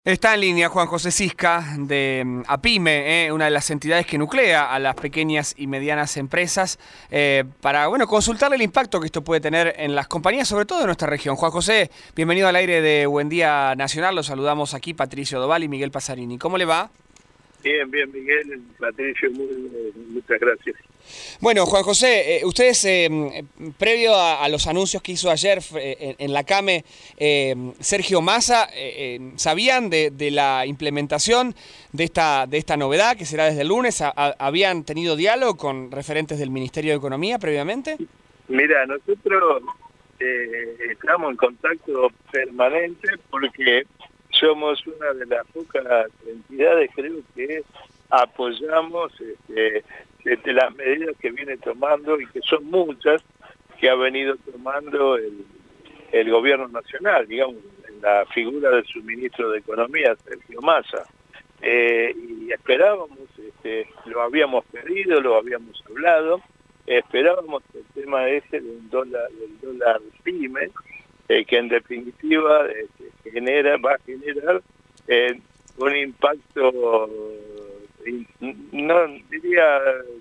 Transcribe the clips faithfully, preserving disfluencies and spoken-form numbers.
Está en línea Juan José Sisca de mm, APYME, eh, una de las entidades que nuclea a las pequeñas y medianas empresas, eh, para bueno consultarle el impacto que esto puede tener en las compañías, sobre todo de nuestra región. Juan José, bienvenido al aire de Buen Día Nacional. Los saludamos aquí Patricio Doval y Miguel Pasarini. ¿Cómo le va? Bien, bien, Miguel, Patricio, muy, muchas gracias. Bueno, Juan José, eh, ustedes, eh, previo a, a los anuncios que hizo ayer eh, en, en la CAME eh, Sergio Massa, eh, eh, ¿sabían de, de la implementación de esta, de esta novedad que será desde el lunes? ¿A, a, ¿Habían tenido diálogo con referentes del Ministerio de Economía previamente? Mira, nosotros eh, estamos en contacto permanente porque somos una de las pocas entidades, creo que apoyamos este, este, las medidas que viene tomando, y que son muchas, que ha venido tomando el, el gobierno nacional, digamos, en la figura de su ministro de Economía, Sergio Massa. Eh, y esperábamos, este, lo habíamos pedido, lo habíamos hablado, esperábamos el tema ese del dólar, del dólar PYME, eh, que en definitiva eh, genera, va a generar eh, un impacto, no diría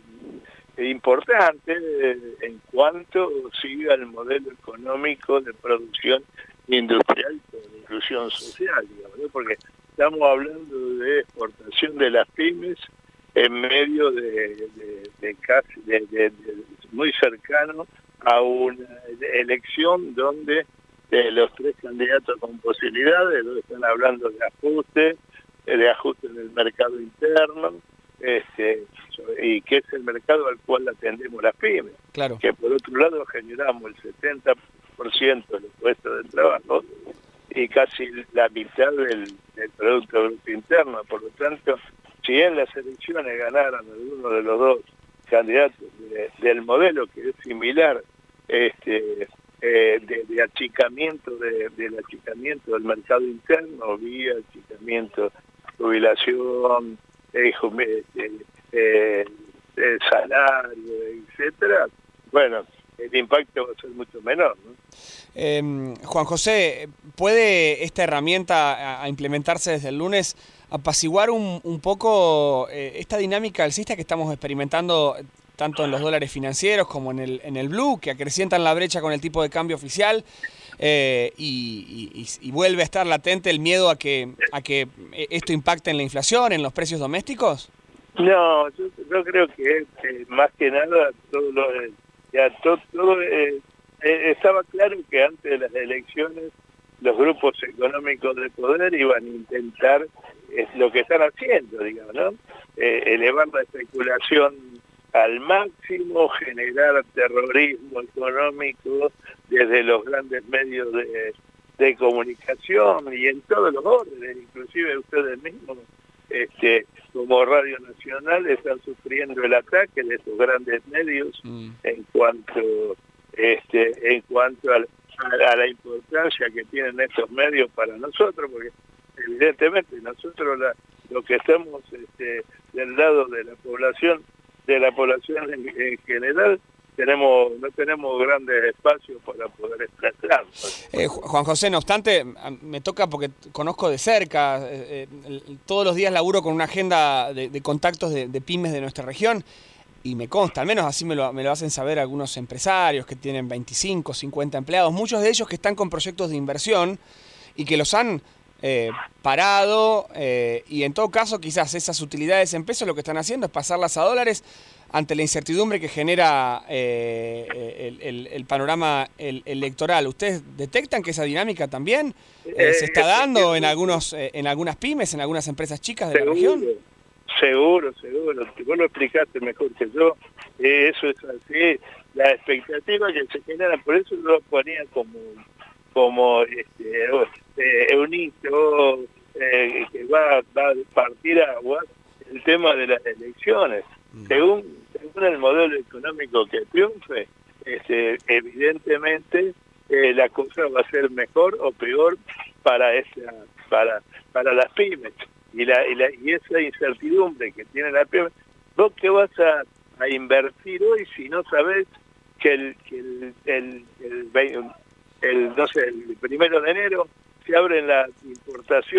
importante, eh, en cuanto siga el modelo económico de producción industrial con inclusión social, digamos, ¿no? Porque estamos hablando de exportación de las pymes en medio de, de, de casi de, de, de muy cercano a una elección donde eh, los tres candidatos con posibilidades donde están hablando de ajuste, de ajuste en el mercado interno, este y que es el mercado al cual atendemos las pymes, claro, que por otro lado generamos el setenta por ciento de los puestos de trabajo y casi la mitad del, del Producto Bruto Interno. Por lo tanto, si en las elecciones ganaran alguno de los dos candidatos de, del modelo, que es similar, este eh, de, de achicamiento de, del achicamiento del mercado interno vía achicamiento, jubilación, eh, eh, eh, eh, salario, etcétera, bueno, el impacto va a ser mucho menor, ¿no? Eh, Juan José, ¿puede esta herramienta a, a implementarse desde el lunes apaciguar un, un poco eh, esta dinámica alcista que estamos experimentando tanto en los dólares financieros como en el, en el blue, que acrecientan la brecha con el tipo de cambio oficial, eh, y, y, y vuelve a estar latente el miedo a que, a que esto impacte en la inflación, en los precios domésticos? No, yo, yo creo que eh, más que nada todo lo, ya todo, todo eh, eh, estaba claro que antes de las elecciones los grupos económicos de poder iban a intentar eh, lo que están haciendo, digamos, ¿no? Eh, elevar la especulación al máximo, generar terrorismo económico desde los grandes medios de, de comunicación y en todos los órdenes, inclusive ustedes mismos, este, como Radio Nacional, están sufriendo el ataque de estos grandes medios mm. en cuanto, este, en cuanto al a la importancia que tienen estos medios para nosotros, porque evidentemente nosotros la, lo que estamos este, del lado de la población, de la población en, en general, tenemos no tenemos grandes espacios para poder expresar. Eh, Juan José, no obstante, me toca porque conozco de cerca, eh, eh, todos los días laburo con una agenda de, de contactos de, de pymes de nuestra región. Y me consta, al menos así me lo, me lo hacen saber algunos empresarios que tienen veinticinco, cincuenta empleados, muchos de ellos que están con proyectos de inversión y que los han eh, parado, eh, y en todo caso quizás esas utilidades en pesos lo que están haciendo es pasarlas a dólares ante la incertidumbre que genera eh, el, el, el panorama el, electoral. ¿Ustedes detectan que esa dinámica también eh, se está dando en, algunos, eh, en algunas pymes, en algunas empresas chicas de la región? Seguro, seguro, vos lo explicaste mejor que yo, eh, eso es así, la expectativa que se genera, por eso lo ponían como, como este, eh, un hito eh, que va, va a partir agua el tema de las elecciones. Mm. Según, según el modelo económico que triunfe, este, evidentemente eh, la cosa va a ser mejor o peor para, esa, para, para las pymes. Y, la, y, la, y esa incertidumbre que tiene la pyme, vos que vas a, a invertir hoy si no sabés que el, que el, el, el, el, el, no sé, el primero de enero se abre la importación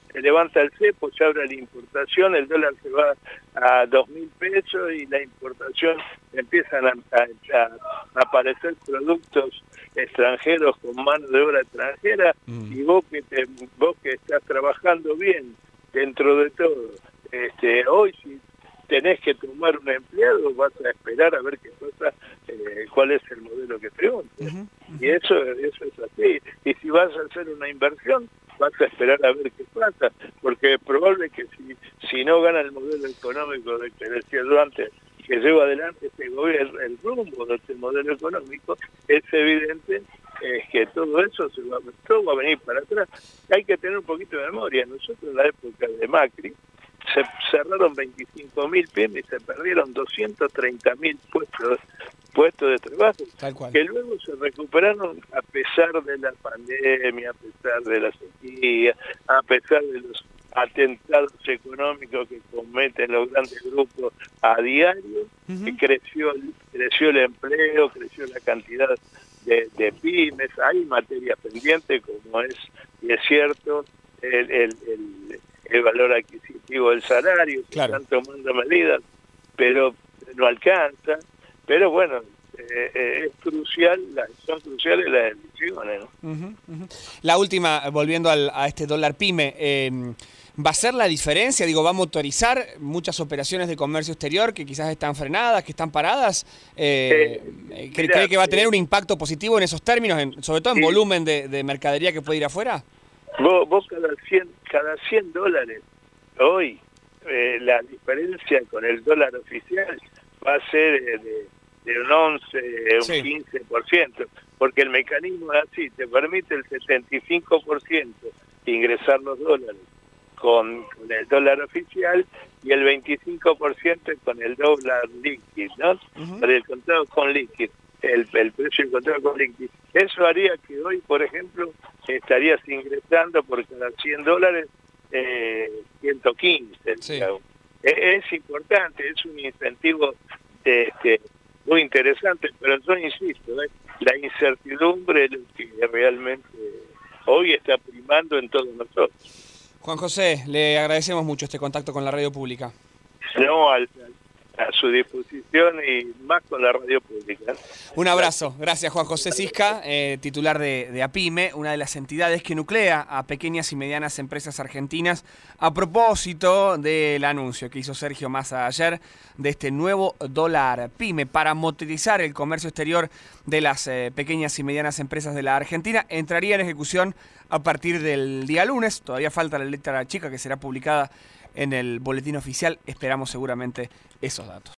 se levanta el cepo, se abre la importación, el dólar se va a dos mil pesos y la importación empiezan a, a, a aparecer productos extranjeros con mano de obra extranjera mm. y vos que te, vos que estás trabajando bien dentro de todo, este, hoy si tenés que tomar un empleado vas a esperar a ver qué pasa, eh, cuál es el modelo que triunfa. Uh-huh, uh-huh. Y eso, eso es así. Y si vas a hacer una inversión, vas a esperar a ver qué pasa, porque es probable que si, si no gana el modelo económico de que decía yo antes, que lleva adelante este gobierno, el rumbo de este modelo económico, es evidente es que todo eso se va, todo va a venir para atrás. Hay que tener un poquito de memoria. Nosotros en la época de Macri se cerraron veinticinco mil pymes y se perdieron doscientos treinta mil puestos puestos de trabajo, que luego se recuperaron a pesar de la pandemia, a pesar de la sequía, a pesar de los atentados económicos que cometen los grandes grupos a diario, uh-huh. que creció, creció el empleo, creció la cantidad de, de pymes, hay materias pendientes como es, y es cierto, el, el, el, el valor adquisitivo del salario, claro. que están tomando medidas, pero no alcanza, pero bueno, eh, eh, es crucial, la, son cruciales las elecciones, ¿no? Uh-huh, uh-huh. La última, volviendo al, a este dólar pyme, eh, ¿va a ser la diferencia? Digo, ¿va a motorizar muchas operaciones de comercio exterior que quizás están frenadas, que están paradas? Eh, eh, ¿Cree mirá, que va a tener un impacto positivo en esos términos, en, sobre todo en sí. volumen de, de mercadería que puede ir afuera? Vos, vos cada cien, cada cien dólares hoy, eh, la diferencia con el dólar oficial va a ser eh, de, de un once, un sí. quince por ciento, porque el mecanismo es así, te permite el setenta y cinco por ciento ingresar los dólares con, con el dólar oficial y el veinticinco por ciento con el dólar líquido, ¿no? Uh-huh. Para el contrato con líquido, el, el precio del contrato con líquido. Eso haría que hoy, por ejemplo, estarías ingresando por cada cien dólares eh, ciento quince. Sí. Es, es importante, es un incentivo este, muy interesante, pero yo insisto, ¿eh? la incertidumbre es lo que realmente hoy está primando en todos nosotros. Juan José, le agradecemos mucho este contacto con la radio pública. No, al, a su disposición y más con la radio pública. Un abrazo. Gracias, Juan José Sisca, eh, titular de, de APYME, una de las entidades que nuclea a pequeñas y medianas empresas argentinas, a propósito del anuncio que hizo Sergio Massa ayer de este nuevo dólar PYME para motorizar el comercio exterior de las eh, pequeñas y medianas empresas de la Argentina. Entraría en ejecución a partir del día lunes. Todavía falta la letra chica que será publicada en el boletín oficial. Esperamos seguramente esos datos.